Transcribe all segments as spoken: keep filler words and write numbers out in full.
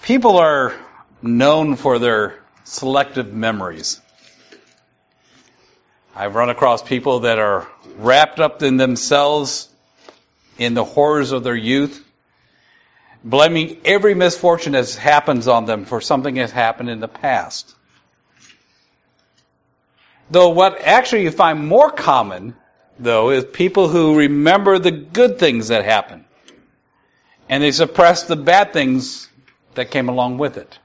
People are known for their selective memories. I've run across people that are wrapped up in themselves, in the horrors of their youth, blaming every misfortune that happens on them for something that happened in the past. Though what actually you find more common, though, is people who remember the good things that happened, and they suppress the bad things that came along with it.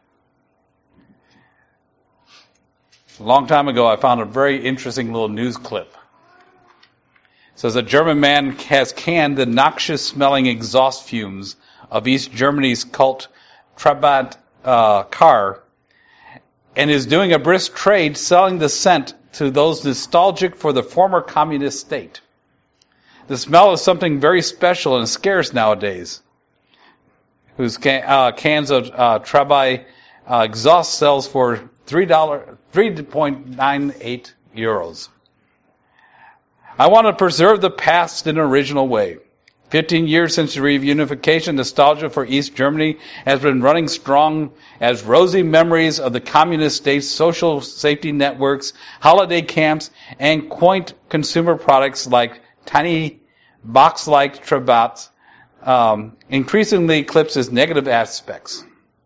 A long time ago, I found a very interesting little news clip. It says a German man has canned the noxious-smelling exhaust fumes of East Germany's cult Trabant uh, car and is doing a brisk trade selling the scent to those nostalgic for the former communist state. The smell is something very special and scarce nowadays. Whose can, uh, cans of uh, Trabant uh, exhaust sells for three dollars, three point nine eight euros. I want to preserve the past in an original way. Fifteen years since the reunification, nostalgia for East Germany has been running strong as rosy memories of the communist state's social safety networks, holiday camps, and quaint consumer products like tiny box-like Trabants um, increasingly eclipses negative aspects.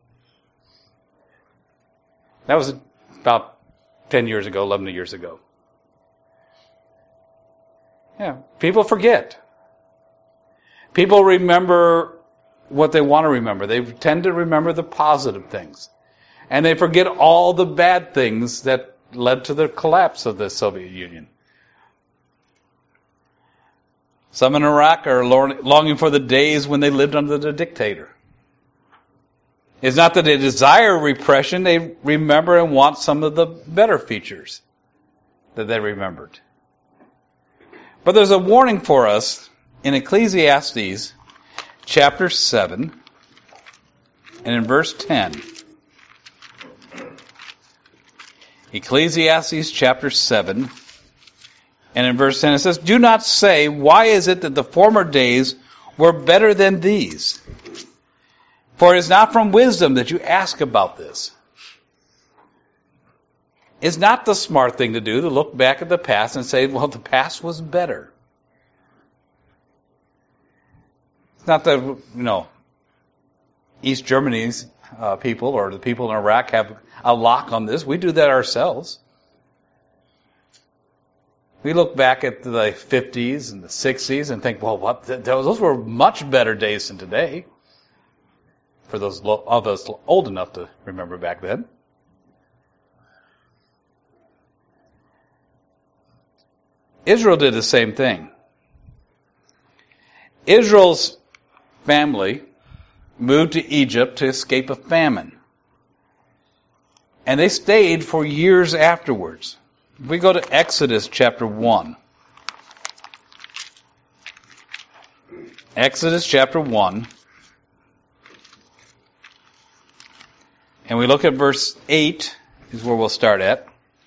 That was about ten years ago, eleven years ago. Yeah, people forget. People remember what they want to remember. They tend to remember the positive things. And they forget all the bad things that led to the collapse of the Soviet Union. Some in Iraq are longing for the days when they lived under the dictator. It's not that they desire repression, they remember and want some of the better features that they remembered. But there's a warning for us in Ecclesiastes chapter seven and in verse ten. Ecclesiastes chapter seven and in verse ten it says, "Do not say, why is it that the former days were better than these? For it is not from wisdom that you ask about this." It's not the smart thing to do to look back at the past and say, well, the past was better. It's not that, you know, East Germany's uh, people or the people in Iraq have a lock on this. We do that ourselves. We look back at the fifties and the sixties and think, well, what? Those were much better days than today. For those of us old enough to remember back then. Israel did the same thing. Israel's family moved to Egypt to escape a famine. And they stayed for years afterwards. If we go to Exodus chapter one. Exodus chapter one. And we look at verse eight, is where we'll start at.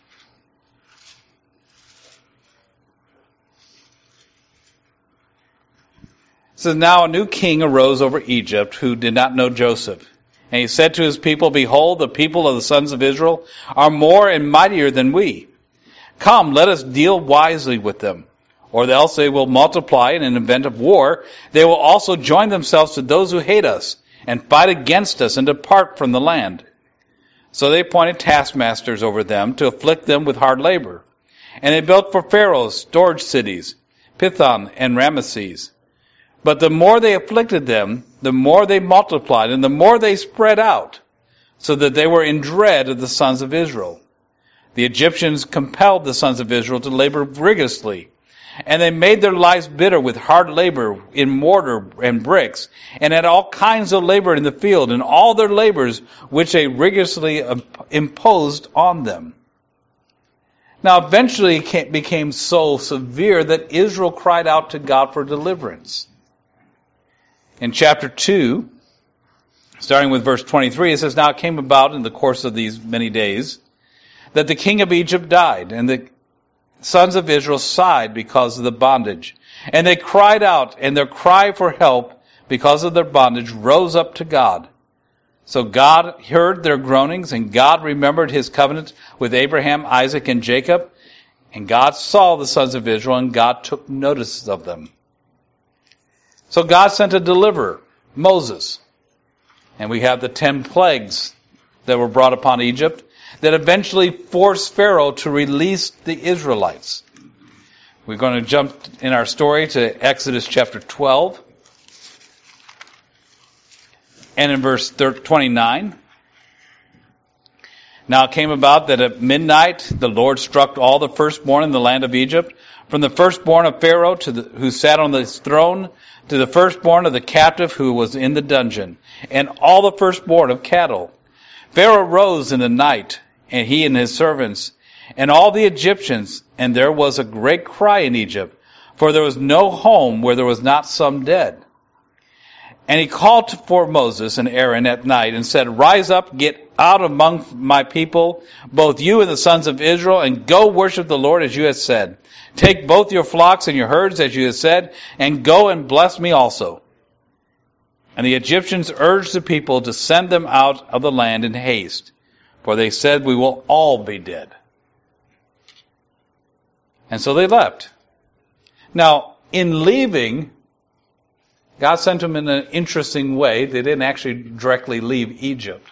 It says, "Now a new king arose over Egypt who did not know Joseph. And he said to his people, Behold, the people of the sons of Israel are more and mightier than we. Come, let us deal wisely with them, or else they will multiply, and in an event of war, they will also join themselves to those who hate us, and fight against us, and depart from the land. So they appointed taskmasters over them to afflict them with hard labor. And they built for Pharaoh storage cities, Pithom and Ramesses. But the more they afflicted them, the more they multiplied, and the more they spread out, so that they were in dread of the sons of Israel. The Egyptians compelled the sons of Israel to labor rigorously, and they made their lives bitter with hard labor in mortar and bricks, and had all kinds of labor in the field, and all their labors which they rigorously imposed on them. Now eventually it became so severe that Israel cried out to God for deliverance. In chapter two, starting with verse twenty-three, it says, Now it came about in the course of these many days that the king of Egypt died, and the sons of Israel sighed because of the bondage. And they cried out, and their cry for help because of their bondage rose up to God. So God heard their groanings, and God remembered his covenant with Abraham, Isaac, and Jacob. And God saw the sons of Israel, and God took notice of them. So God sent a deliverer, Moses. And we have the ten plagues that were brought upon Egypt that eventually forced Pharaoh to release the Israelites. We're going to jump in our story to Exodus chapter twelve. And in verse twenty-nine, now it came about that at midnight the Lord struck all the firstborn in the land of Egypt, from the firstborn of Pharaoh to the, who sat on his throne, to the firstborn of the captive who was in the dungeon, and all the firstborn of cattle. Pharaoh rose in the night, and he and his servants, and all the Egyptians, and there was a great cry in Egypt, for there was no home where there was not some dead. And he called for Moses and Aaron at night and said, Rise up, get out among my people, both you and the sons of Israel, and go worship the Lord as you have said. Take both your flocks and your herds as you have said, and go and bless me also. And the Egyptians urged the people to send them out of the land in haste, for they said, We will all be dead. And so they left. Now, in leaving, God sent them in an interesting way. They didn't actually directly leave Egypt.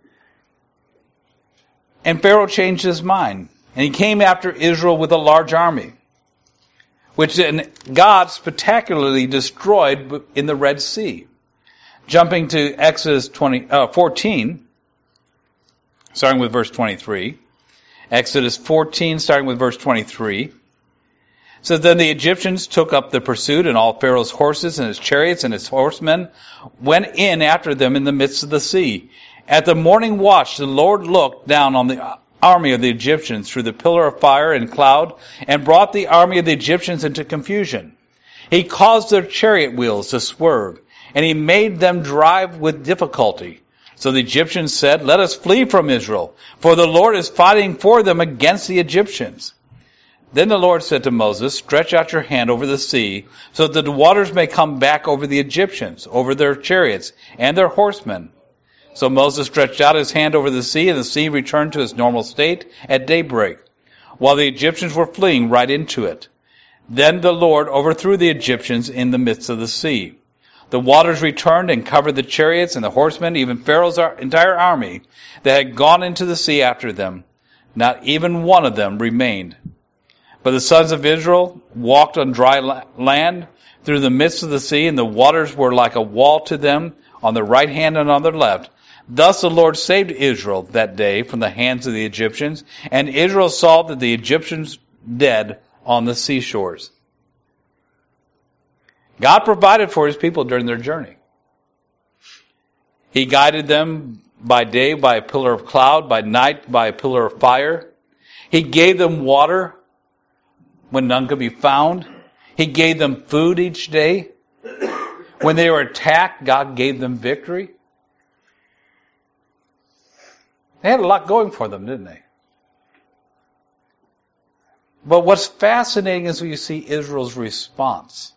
And Pharaoh changed his mind. And he came after Israel with a large army, which then God spectacularly destroyed in the Red Sea. Jumping to Exodus twenty, uh, fourteen, starting with verse twenty-three. Exodus fourteen, starting with verse twenty-three. So then the Egyptians took up the pursuit, and all Pharaoh's horses and his chariots and his horsemen went in after them in the midst of the sea. At the morning watch, the Lord looked down on the army of the Egyptians through the pillar of fire and cloud, and brought the army of the Egyptians into confusion. He caused their chariot wheels to swerve, and he made them drive with difficulty. So the Egyptians said, Let us flee from Israel, for the Lord is fighting for them against the Egyptians. Then the Lord said to Moses, Stretch out your hand over the sea, so that the waters may come back over the Egyptians, over their chariots and their horsemen. So Moses stretched out his hand over the sea, and the sea returned to its normal state at daybreak, while the Egyptians were fleeing right into it. Then the Lord overthrew the Egyptians in the midst of the sea. The waters returned and covered the chariots and the horsemen, even Pharaoh's entire army that had gone into the sea after them. Not even one of them remained. But the sons of Israel walked on dry land through the midst of the sea, and the waters were like a wall to them on their right hand and on their left. Thus the Lord saved Israel that day from the hands of the Egyptians, and Israel saw that the Egyptians dead on the seashores. God provided for his people during their journey. He guided them by day by a pillar of cloud, by night by a pillar of fire. He gave them water when none could be found. He gave them food each day. When they were attacked, God gave them victory. They had a lot going for them, didn't they? But what's fascinating is when you see Israel's response.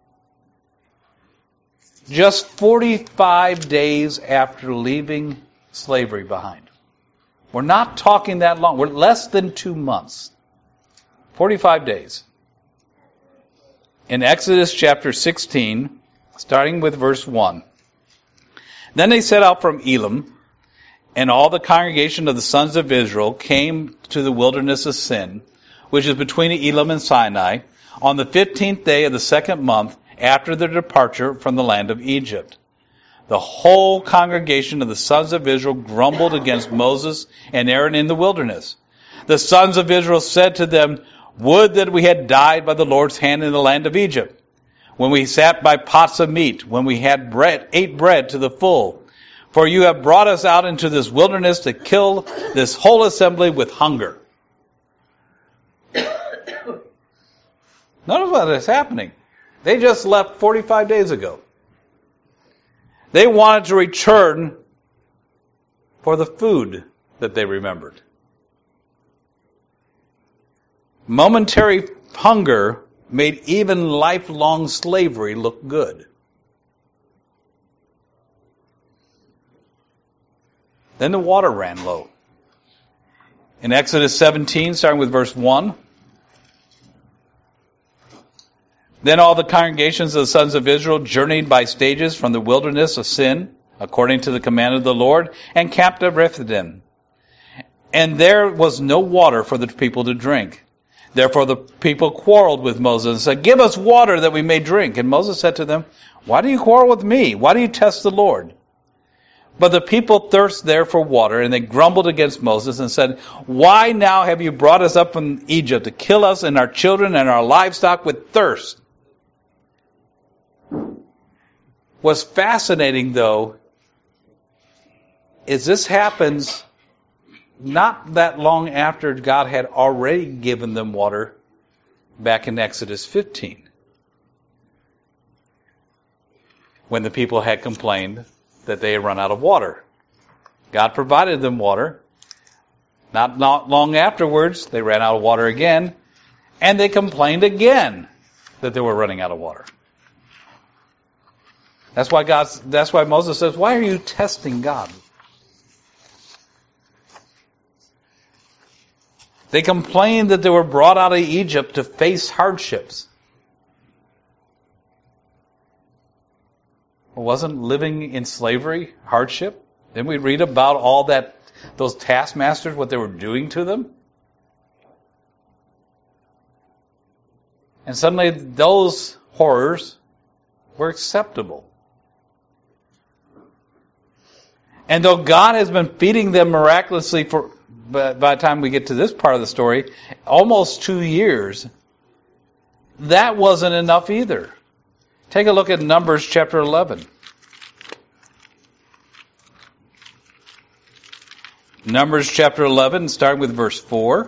Just forty-five days after leaving slavery behind. We're not talking that long. We're less than two months. forty-five days. In Exodus chapter sixteen, starting with verse one. Then they set out from Elim, and all the congregation of the sons of Israel came to the wilderness of Sin, which is between Elim and Sinai, on the fifteenth day of the second month after their departure from the land of Egypt. The whole congregation of the sons of Israel grumbled against Moses and Aaron in the wilderness. The sons of Israel said to them, Would that we had died by the Lord's hand in the land of Egypt, when we sat by pots of meat, when we had bread, ate bread to the full. For you have brought us out into this wilderness to kill this whole assembly with hunger. Notice what is happening. They just left forty-five days ago. They wanted to return for the food that they remembered. Momentary hunger made even lifelong slavery look good. Then the water ran low. In Exodus seventeen, starting with verse one, then all the congregations of the sons of Israel journeyed by stages from the wilderness of Sin, according to the command of the Lord, and camped at Rephidim. And there was no water for the people to drink. Therefore the people quarreled with Moses and said, "Give us water that we may drink." And Moses said to them, "Why do you quarrel with me? Why do you test the Lord?" But the people thirsted there for water, and they grumbled against Moses and said, "Why now have you brought us up from Egypt to kill us and our children and our livestock with thirst?" What's fascinating, though, is this happens not that long after God had already given them water back in Exodus fifteen, when the people had complained that they had run out of water. God provided them water. Not, not long afterwards, they ran out of water again, and they complained again that they were running out of water. That's why God, that's why Moses says, "Why are you testing God?" They complained that they were brought out of Egypt to face hardships. Wasn't living in slavery hardship? Didn't we read about all that, those taskmasters, what they were doing to them? And suddenly those horrors were acceptable. And though God has been feeding them miraculously for, by the time we get to this part of the story, almost two years, that wasn't enough either. Take a look at Numbers chapter eleven. Numbers chapter eleven, starting with verse four.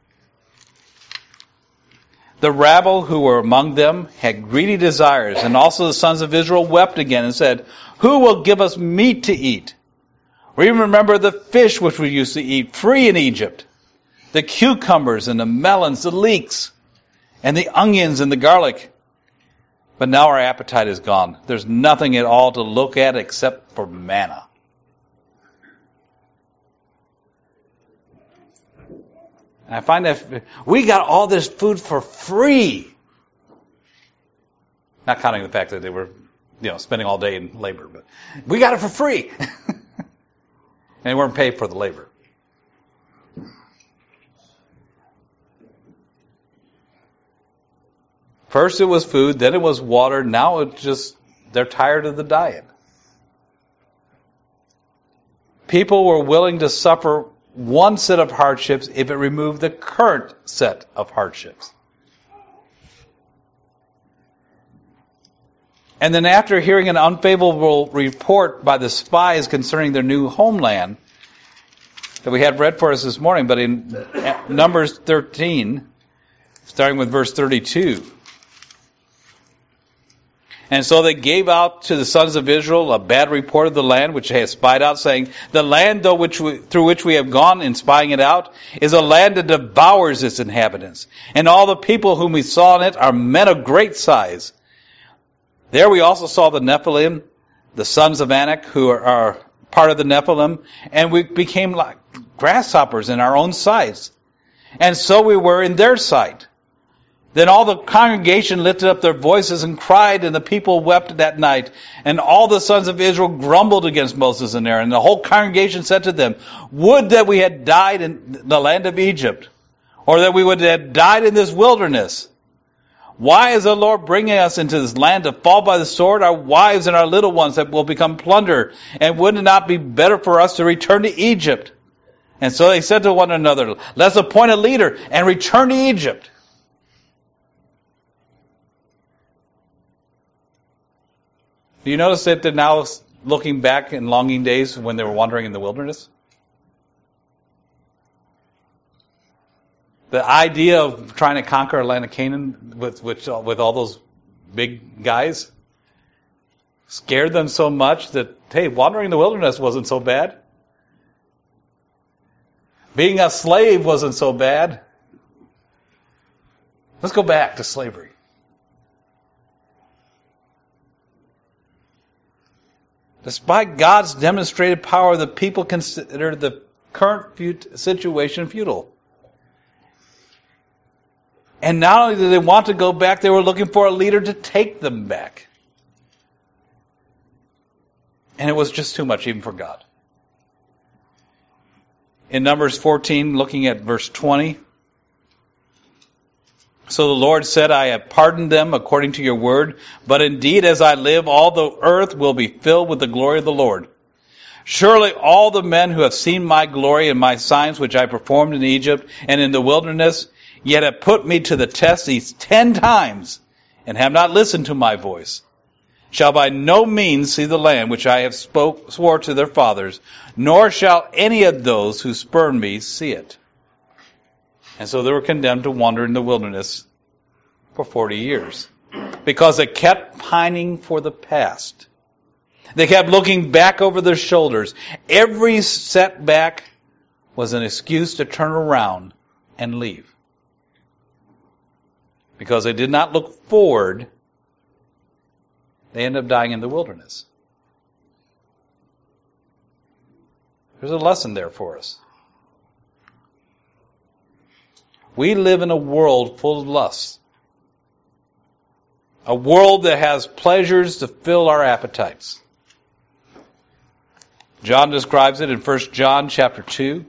The rabble who were among them had greedy desires, and also the sons of Israel wept again and said, "Who will give us meat to eat? We remember the fish which we used to eat free in Egypt, the cucumbers and the melons, the leeks, and the onions and the garlic. But now our appetite is gone. There's nothing at all to look at except for manna." And I find that we got all this food for free. Not counting the fact that they were, you know, spending all day in labor, but we got it for free. And they weren't paid for the labor. First it was food, then it was water, now it's just, they're tired of the diet. People were willing to suffer one set of hardships if it removed the current set of hardships. And then after hearing an unfavorable report by the spies concerning their new homeland that we had read for us this morning, but in Numbers thirteen, starting with verse thirty-two. And so they gave out to the sons of Israel a bad report of the land which they had spied out, saying, "The land though which we, through which we have gone in spying it out is a land that devours its inhabitants. And all the people whom we saw in it are men of great size. There we also saw the Nephilim, the sons of Anak, who are, are part of the Nephilim, and we became like grasshoppers in our own sight. And so we were in their sight." Then all the congregation lifted up their voices and cried, and the people wept that night. And all the sons of Israel grumbled against Moses and Aaron. And the whole congregation said to them, "Would that we had died in the land of Egypt, or that we would have died in this wilderness. Why is the Lord bringing us into this land to fall by the sword, our wives and our little ones that will become plunder? And would it not be better for us to return to Egypt?" And so they said to one another, "Let's appoint a leader and return to Egypt." Do you notice that they're now looking back in longing days when they were wandering in the wilderness? The idea of trying to conquer a land of Canaan with, with, with all those big guys scared them so much that, hey, wandering in the wilderness wasn't so bad. Being a slave wasn't so bad. Let's go back to slavery. Despite God's demonstrated power, the people considered the current fut- situation futile. And not only did they want to go back, they were looking for a leader to take them back. And it was just too much even for God. In Numbers fourteen, looking at verse twenty, so the Lord said, I have pardoned them according to your word, but indeed as I live, all the earth will be filled with the glory of the Lord. Surely all the men who have seen my glory and my signs which I performed in Egypt and in the wilderness, yet have put me to the test these ten times, and have not listened to my voice, shall by no means see the land which I have spoke, swore to their fathers, nor shall any of those who spurn me see it. And so they were condemned to wander in the wilderness for forty years. Because they kept pining for the past. They kept looking back over their shoulders. Every setback was an excuse to turn around and leave. Because they did not look forward, they ended up dying in the wilderness. There's a lesson there for us. We live in a world full of lust. A world that has pleasures to fill our appetites. John describes it in First John chapter two.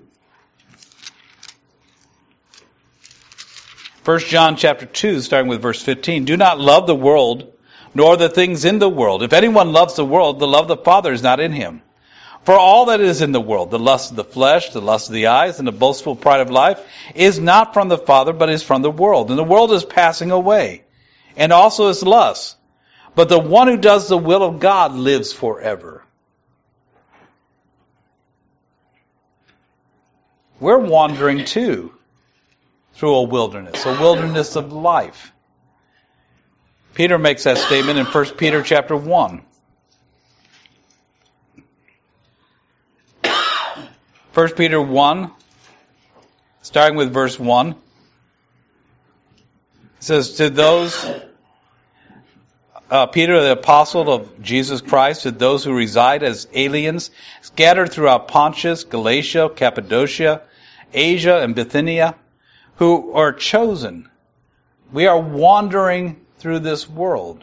First John chapter two, starting with verse fifteen. Do not love the world, nor the things in the world. If anyone loves the world, the love of the Father is not in him. For all that is in the world, the lust of the flesh, the lust of the eyes, and the boastful pride of life, is not from the Father, but is from the world. And the world is passing away, and also its lust. But the one who does the will of God lives forever. We're wandering too through a wilderness, a wilderness of life. Peter makes that statement in First Peter chapter one. First Peter one, starting with verse one. It says, to those, uh, Peter, the apostle of Jesus Christ, to those who reside as aliens, scattered throughout Pontus, Galatia, Cappadocia, Asia, and Bithynia, who are chosen. We are wandering through this world.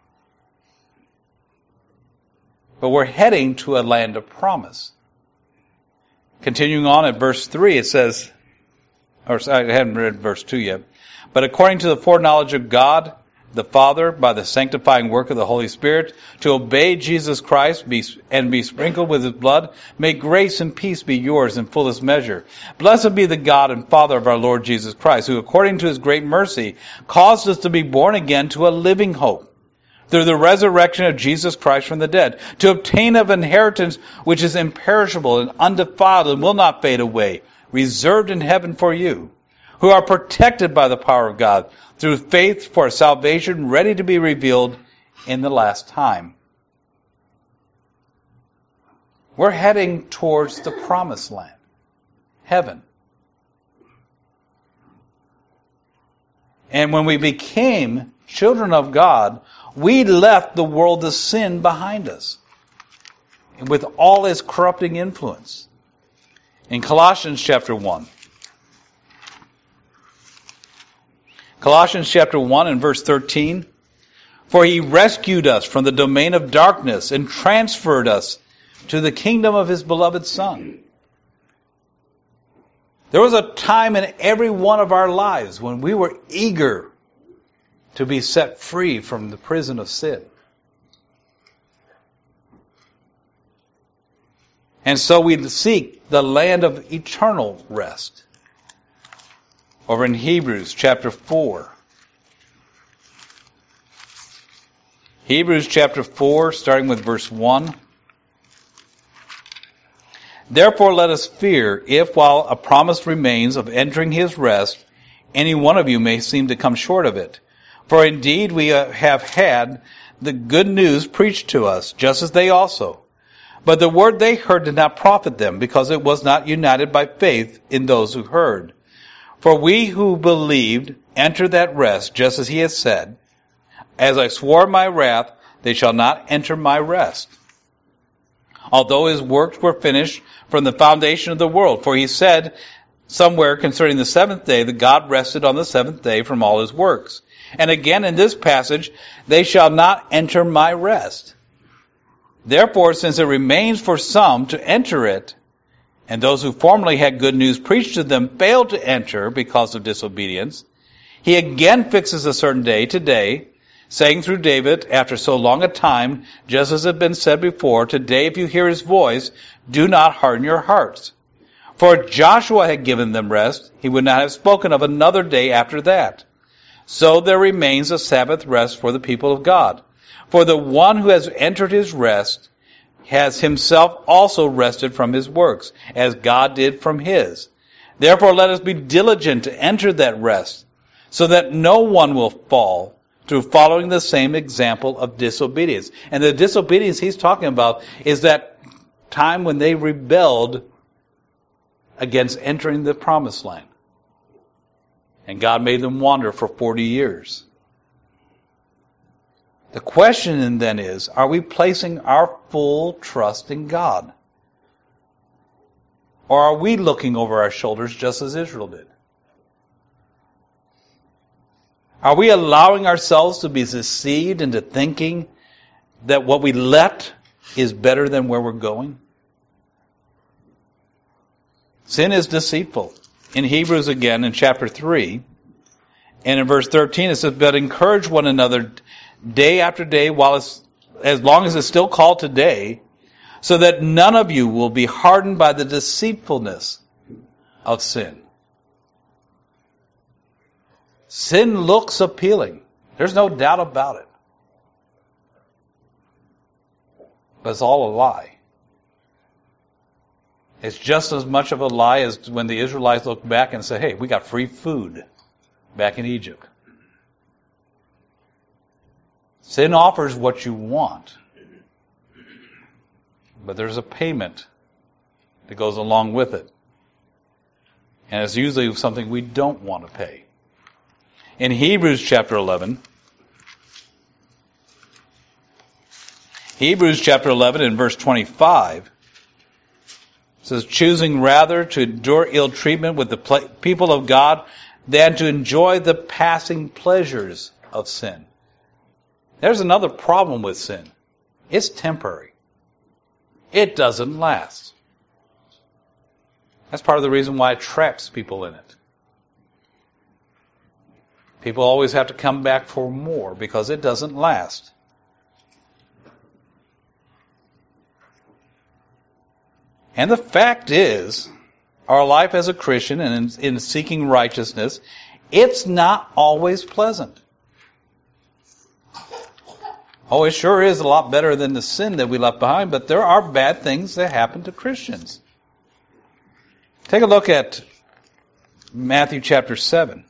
But we're heading to a land of promise. Continuing on at verse three, it says, or I haven't read verse two yet, but according to the foreknowledge of God, the Father, by the sanctifying work of the Holy Spirit, to obey Jesus Christ be, and be sprinkled with His blood, may grace and peace be yours in fullest measure. Blessed be the God and Father of our Lord Jesus Christ, who according to His great mercy caused us to be born again to a living hope, through the resurrection of Jesus Christ from the dead, to obtain of inheritance which is imperishable and undefiled and will not fade away, reserved in heaven for you, who are protected by the power of God, through faith for salvation ready to be revealed in the last time. We're heading towards the promised land, heaven. And when we became children of God, we left the world of sin behind us, with all its corrupting influence. In Colossians chapter one. Colossians chapter one and verse thirteen. For He rescued us from the domain of darkness and transferred us to the kingdom of His beloved Son. There was a time in every one of our lives when we were eager to be set free from the prison of sin. And so we seek the land of eternal rest. Over in Hebrews chapter four. Hebrews chapter four, starting with verse one. Therefore let us fear, if while a promise remains of entering His rest, any one of you may seem to come short of it. For indeed we have had the good news preached to us, just as they also. But the word they heard did not profit them, because it was not united by faith in those who heard. For we who believed entered that rest, just as He has said, as I swore in my wrath, they shall not enter my rest. although his works were finished from the foundation of the world. For he said somewhere concerning the seventh day that God rested on the seventh day from all his works. And again in this passage, they shall not enter my rest. Therefore, since it remains for some to enter it, and those who formerly had good news preached to them failed to enter because of disobedience, he again fixes a certain day, today, saying through David, after so long a time, just as had been said before, today if you hear his voice, do not harden your hearts. For if Joshua had given them rest, he would not have spoken of another day after that. So there remains a Sabbath rest for the people of God. For the one who has entered his rest has himself also rested from his works, as God did from his. Therefore let us be diligent to enter that rest, so that no one will fall through following the same example of disobedience. And the disobedience he's talking about is that time when they rebelled against entering the promised land. And God made them wander for forty years. The question then is, are we placing our full trust in God? Or are we looking over our shoulders just as Israel did? Are we allowing ourselves to be deceived into thinking that what we left is better than where we're going? Sin is deceitful. In Hebrews again, in chapter three, and in verse thirteen, it says, but encourage one another day after day, while it's, as long as it's still called today, so that none of you will be hardened by the deceitfulness of sin. Sin looks appealing. There's no doubt about it. But it's all a lie. It's just as much of a lie as when the Israelites looked back and said, hey, we got free food back in Egypt. Sin offers what you want, but there's a payment that goes along with it. And it's usually something we don't want to pay. In Hebrews chapter eleven, Hebrews chapter eleven in verse twenty-five, it says, choosing rather to endure ill treatment with the people of God than to enjoy the passing pleasures of sin. There's another problem with sin. It's temporary. It doesn't last. That's part of the reason why it traps people in it. People always have to come back for more because it doesn't last. And the fact is, our life as a Christian and in, in seeking righteousness, it's not always pleasant. Oh, it sure is a lot better than the sin that we left behind, but there are bad things that happen to Christians. Take a look at Matthew chapter seven.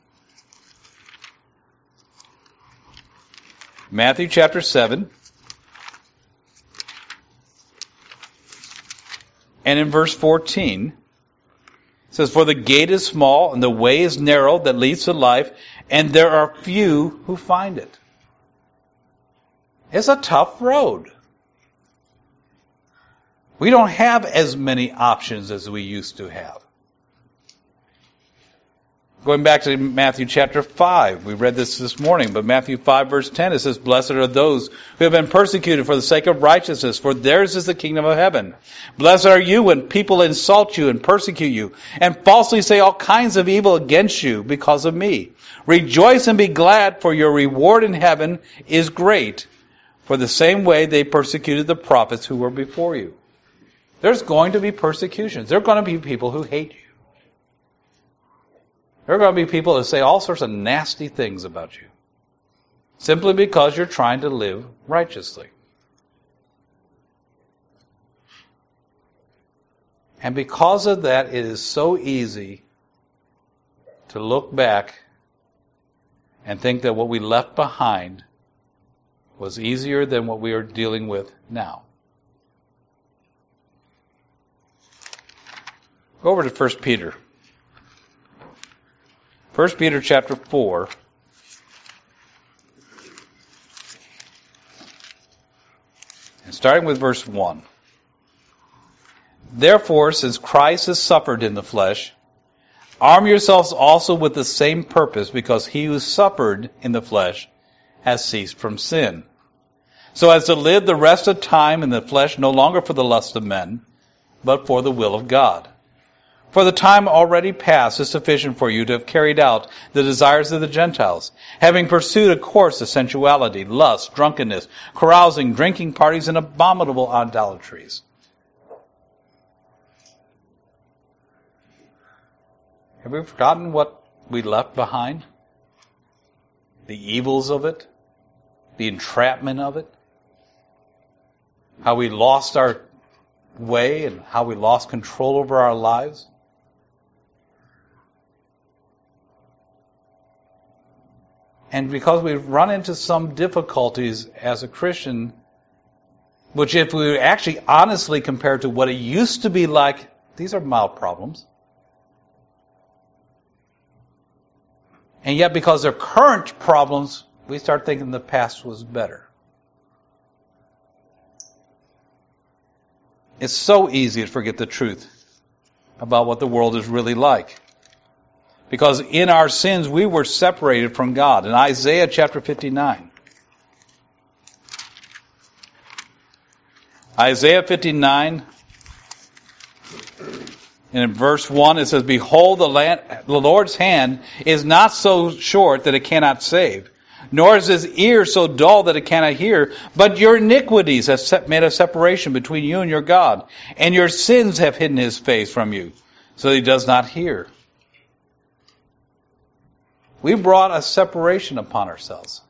Matthew chapter seven. And in verse fourteen, it says, for the gate is small and the way is narrow that leads to life, and there are few who find it. It's a tough road. We don't have as many options as we used to have. Going back to Matthew chapter five, we read this this morning, but Matthew five verse ten, it says, blessed are those who have been persecuted for the sake of righteousness, for theirs is the kingdom of heaven. Blessed are you when people insult you and persecute you, and falsely say all kinds of evil against you because of me. Rejoice and be glad, for your reward in heaven is great. For the same way they persecuted the prophets who were before you. There's going to be persecutions. There are going to be people who hate you. There are going to be people who say all sorts of nasty things about you. Simply because you're trying to live righteously. And because of that, it is so easy to look back and think that what we left behind was easier than what we are dealing with now. Go over to First Peter. First Peter chapter four. And starting with verse one. Therefore, since Christ has suffered in the flesh, arm yourselves also with the same purpose, because he who suffered in the flesh has ceased from sin, so as to live the rest of time in the flesh no longer for the lust of men, but for the will of God. For the time already past is sufficient for you to have carried out the desires of the Gentiles, having pursued a course of sensuality, lust, drunkenness, carousing, drinking parties, and abominable idolatries. Have we forgotten what we left behind? The evils of it? The entrapment of it? How we lost our way and how we lost control over our lives? And because we've run into some difficulties as a Christian, which if we actually honestly compare to what it used to be like, these are mild problems. And yet because they're current problems, we start thinking the past was better. It's so easy to forget the truth about what the world is really like. Because in our sins, we were separated from God. In Isaiah chapter fifty-nine. Isaiah fifty-nine, and in verse one it says, Behold, the, land, the Lord's hand is not so short that it cannot save, nor is his ear so dull that it cannot hear, but your iniquities have set, made a separation between you and your God, and your sins have hidden his face from you, so that he does not hear. We brought a separation upon ourselves.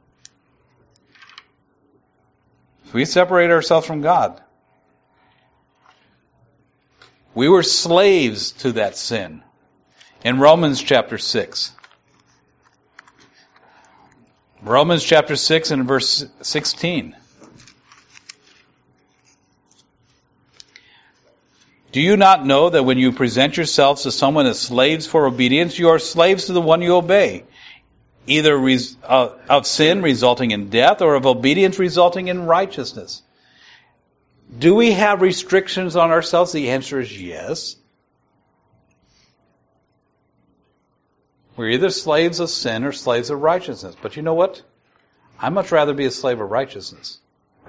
We separated ourselves from God. We were slaves to that sin. In Romans chapter six. Romans chapter six and verse sixteen. Do you not know that when you present yourselves to someone as slaves for obedience, you are slaves to the one you obey, either res- uh, of sin resulting in death or of obedience resulting in righteousness? Do we have restrictions on ourselves? The answer is yes. We're either slaves of sin or slaves of righteousness. But you know what? I'd much rather be a slave of righteousness.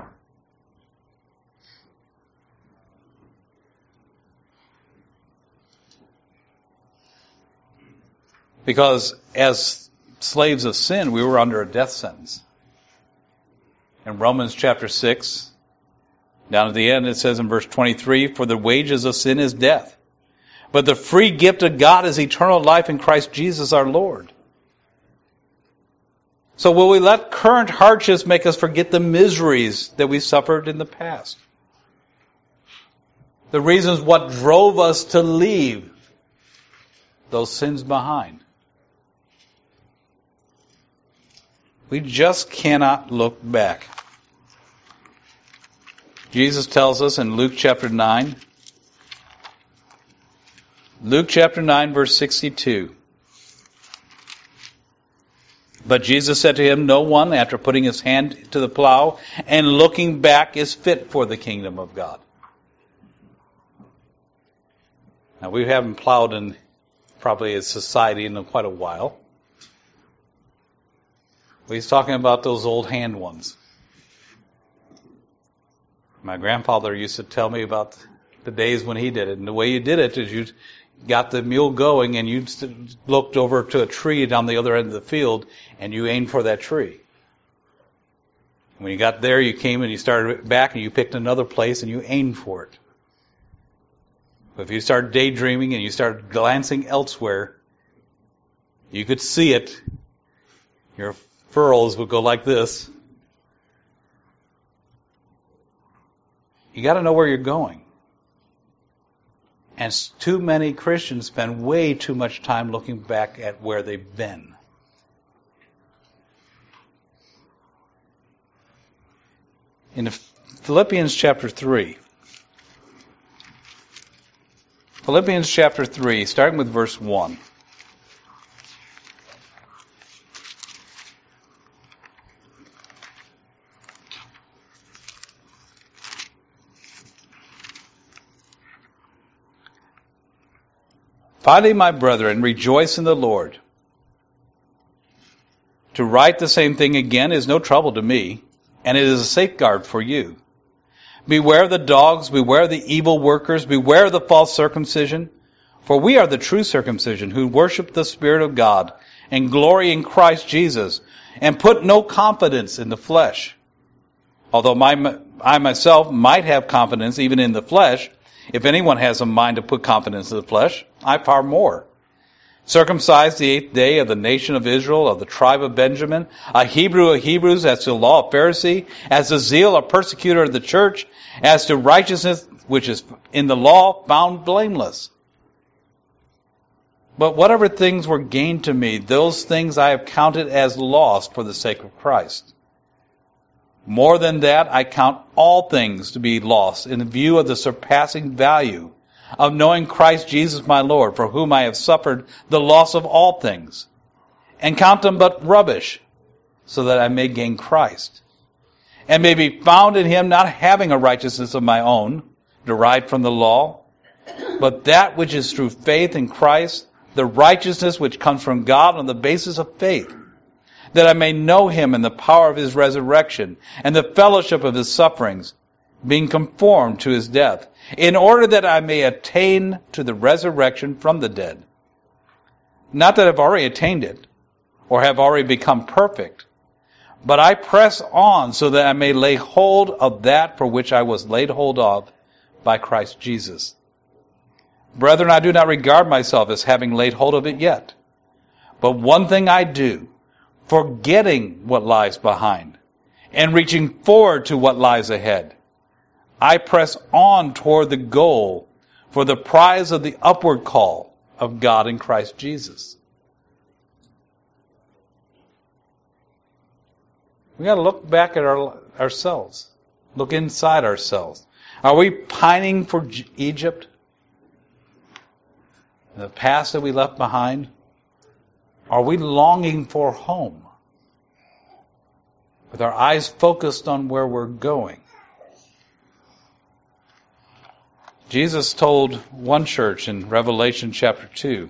Because as slaves of sin, we were under a death sentence. In Romans chapter six, down at the end, it says in verse twenty-three, For the wages of sin is death, but the free gift of God is eternal life in Christ Jesus our Lord. So will we let current hardships make us forget the miseries that we suffered in the past? The reasons what drove us to leave those sins behind. We just cannot look back. Jesus tells us in Luke chapter nine, Luke chapter nine, verse sixty-two. But Jesus said to him, No one, after putting his hand to the plow and looking back, is fit for the kingdom of God. Now, we haven't plowed in probably as society in quite a while. But he's talking about those old hand ones. My grandfather used to tell me about the days when he did it. And the way you did it is you got the mule going and you looked over to a tree down the other end of the field and you aimed for that tree. When you got there, you came and you started back and you picked another place and you aimed for it. But if you started daydreaming and you started glancing elsewhere, you could see it. Your furrows would go like this. You got to know where you're going. And too many Christians spend way too much time looking back at where they've been. In Philippians chapter three, Philippians chapter three, starting with verse one. Finally, my brethren, rejoice in the Lord. To write the same thing again is no trouble to me, and it is a safeguard for you. Beware the dogs, beware the evil workers, beware the false circumcision, for we are the true circumcision, who worship the Spirit of God and glory in Christ Jesus, and put no confidence in the flesh. Although my, I myself might have confidence even in the flesh, if anyone has a mind to put confidence in the flesh, I far more. Circumcised the eighth day of the nation of Israel, of the tribe of Benjamin, a Hebrew of Hebrews, as to law a Pharisee, as to zeal a persecutor of the church, as to righteousness which is in the law found blameless. But whatever things were gained to me, those things I have counted as loss for the sake of Christ. More than that, I count all things to be lost in view of the surpassing value of knowing Christ Jesus my Lord, for whom I have suffered the loss of all things, and count them but rubbish, so that I may gain Christ, and may be found in him, not having a righteousness of my own, derived from the law, but that which is through faith in Christ, the righteousness which comes from God on the basis of faith, that I may know him in the power of his resurrection, and the fellowship of his sufferings, being conformed to his death, in order that I may attain to the resurrection from the dead. Not that I've already attained it, or have already become perfect, but I press on so that I may lay hold of that for which I was laid hold of by Christ Jesus. Brethren, I do not regard myself as having laid hold of it yet, but one thing I do, forgetting what lies behind, and reaching forward to what lies ahead, I press on toward the goal for the prize of the upward call of God in Christ Jesus. We got to look back at our, ourselves. Look inside ourselves. Are we pining for Egypt? The past that we left behind? Are we longing for home? With our eyes focused on where we're going? Jesus told one church in Revelation chapter two,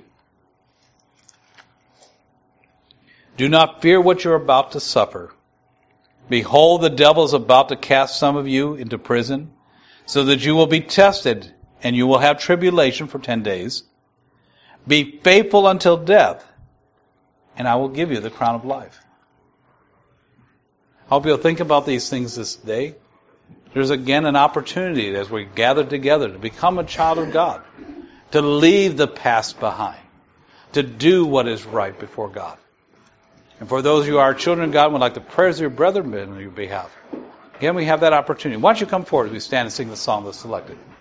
do not fear what you're about to suffer. Behold, the devil is about to cast some of you into prison, so that you will be tested, and you will have tribulation for ten days. Be faithful until death, and I will give you the crown of life. I hope you'll think about these things this day. There's again an opportunity as we gather together to become a child of God, to leave the past behind, to do what is right before God. And for those of you who are children of God and would like the prayers of your brethren on your behalf, again we have that opportunity. Why don't you come forward as we stand and sing the song that's selected.